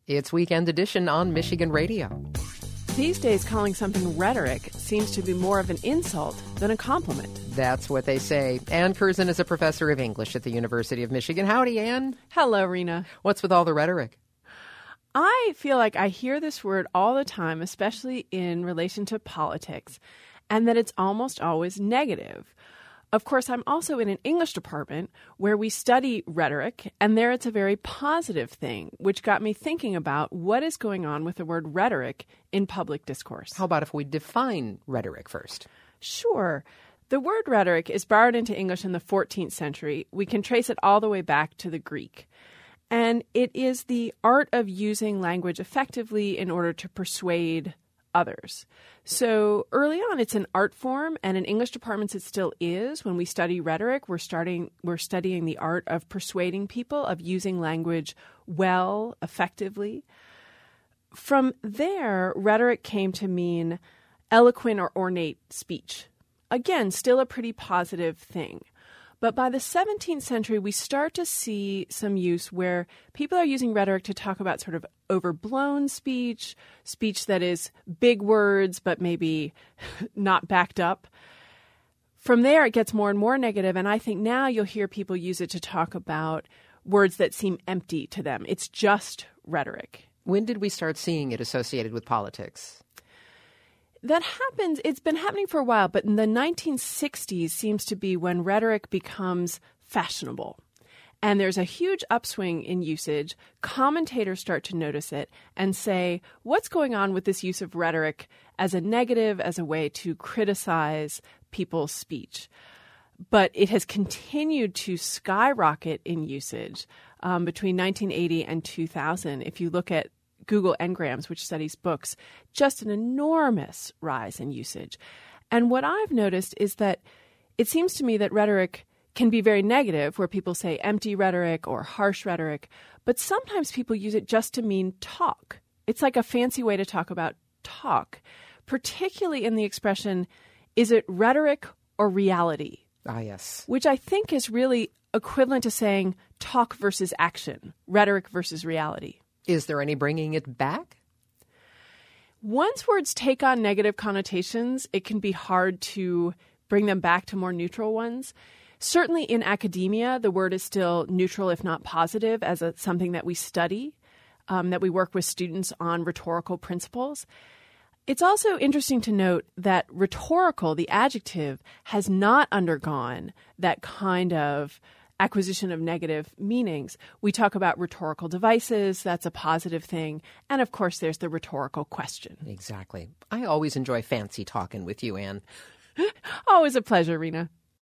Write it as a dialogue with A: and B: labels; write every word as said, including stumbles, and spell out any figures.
A: It's Weekend Edition on Michigan Radio.
B: These days, calling something rhetoric seems to be more of an insult than a compliment.
A: That's what they say. Ann Curzon is a professor of English at the University of Michigan. Howdy, Ann.
B: Hello, Rena.
A: What's with all the rhetoric?
B: I feel like I hear this word all the time, especially in relation to politics, and that it's almost always negative. Of course, I'm also in an English department where we study rhetoric, and there it's a very positive thing, which got me thinking about what is going on with the word rhetoric in public discourse.
A: How about if we define rhetoric first?
B: Sure. The word rhetoric is borrowed into English in the fourteenth century. We can trace it all the way back to the Greek. And it is the art of using language effectively in order to persuade others. So early on, it's an art form, and in English departments it still is. When we study rhetoric, we're starting we're studying the art of persuading people, of using language well, effectively. From there, rhetoric came to mean eloquent or ornate speech. Again, still a pretty positive thing. But by the seventeenth century, we start to see some use where people are using rhetoric to talk about sort of overblown speech, speech that is big words but maybe not backed up. From there, it gets more and more negative, and I think now you'll hear people use it to talk about words that seem empty to them. It's just rhetoric.
A: When did we start seeing it associated with politics?
B: That happens, it's been happening for a while, but in the nineteen sixties seems to be when rhetoric becomes fashionable. And there's a huge upswing in usage. Commentators start to notice it and say, what's going on with this use of rhetoric as a negative, as a way to criticize people's speech? But it has continued to skyrocket in usage um, between nineteen eighty and two thousand. If you look at Google Ngrams, which studies books, just an enormous rise in usage. And what I've noticed is that it seems to me that rhetoric can be very negative, where people say empty rhetoric or harsh rhetoric, but sometimes people use it just to mean talk. It's like a fancy way to talk about talk, particularly in the expression, is it rhetoric or reality?
A: Ah, yes.
B: Which I think is really equivalent to saying talk versus action, rhetoric versus reality.
A: Is there any bringing it back?
B: Once words take on negative connotations, it can be hard to bring them back to more neutral ones. Certainly in academia, the word is still neutral, if not positive, as a, something that we study, um, that we work with students on rhetorical principles. It's also interesting to note that rhetorical, the adjective, has not undergone that kind of acquisition of negative meanings. We talk about rhetorical devices. That's a positive thing. And of course, there's the rhetorical question.
A: Exactly. I always enjoy fancy talking with you, Ann.
B: Always a pleasure, Rena.